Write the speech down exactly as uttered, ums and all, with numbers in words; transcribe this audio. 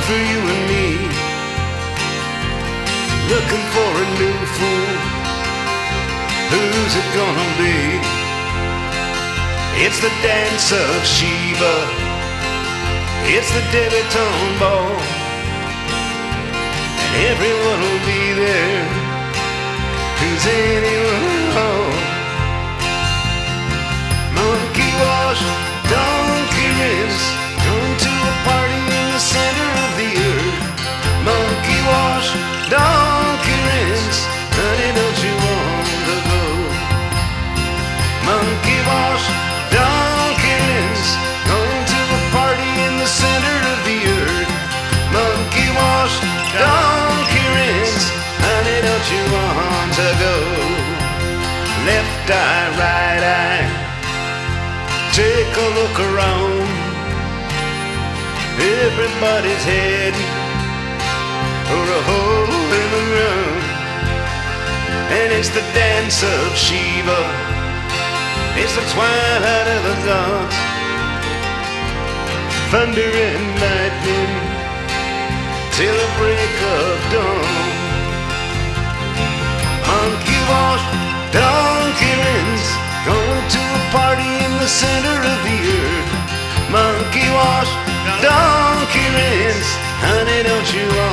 for you and me. Looking for a new fool. Who's it gonna be? It's the dance of Shiva. It's the debutante ball. And everyone will be there. Who's anyone home? Monkey wash, donkey rinse, going to a party in the center of the earth. Monkey wash, donkey rinse, honey, don't you want to go? Monkey wash, donkey rinse, going to a party in the center of the earth. Monkey wash, donkey rinse, honey, don't you want to go? Left eye, right eye, take a look around. Everybody's heading for a hole in the ground. And it's the dance of Shiva. It's the twilight of the gods. Thunder and lightning till the break of dawn. Monkey wash, donkey rinse, going to a party in the center of the earth. Monkey wash, donkey rinse, honey, don't you want